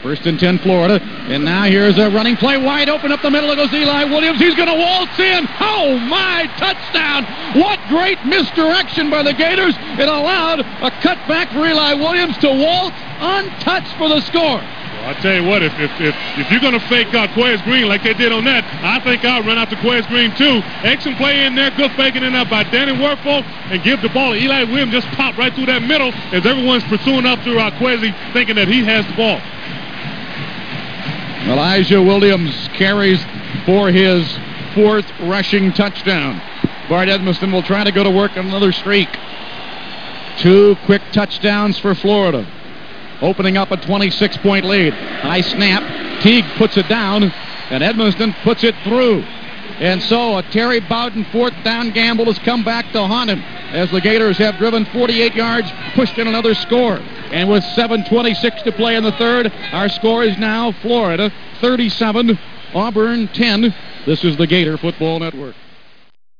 First and 10, Florida. And now here's a running play wide open up the middle. It goes Eli Williams. He's going to waltz in. Oh, my, touchdown. What great misdirection by the Gators. It allowed a cutback for Eli Williams to waltz untouched for the score. Well, I'll tell you what, if you're going to fake out Quez Green like they did on that, I think I'll run out to Quez Green too. Action play in there, good faking in there by Danny Werfel, and give the ball to Eli Williams. Just pop right through that middle as everyone's pursuing up through Quez, thinking that he has the ball. Elijah Williams carries for his 4th rushing touchdown. Bart Edmiston will try to go to work on another streak. 2 quick touchdowns for Florida, opening up a 26-point lead. High snap. Teague puts it down, and Edmiston puts it through. And so a Terry Bowden 4th down gamble has come back to haunt him as the Gators have driven 48 yards, pushed in another score. And with 7:26 to play in the third, our score is now Florida 37, Auburn 10. This is the Gator Football Network.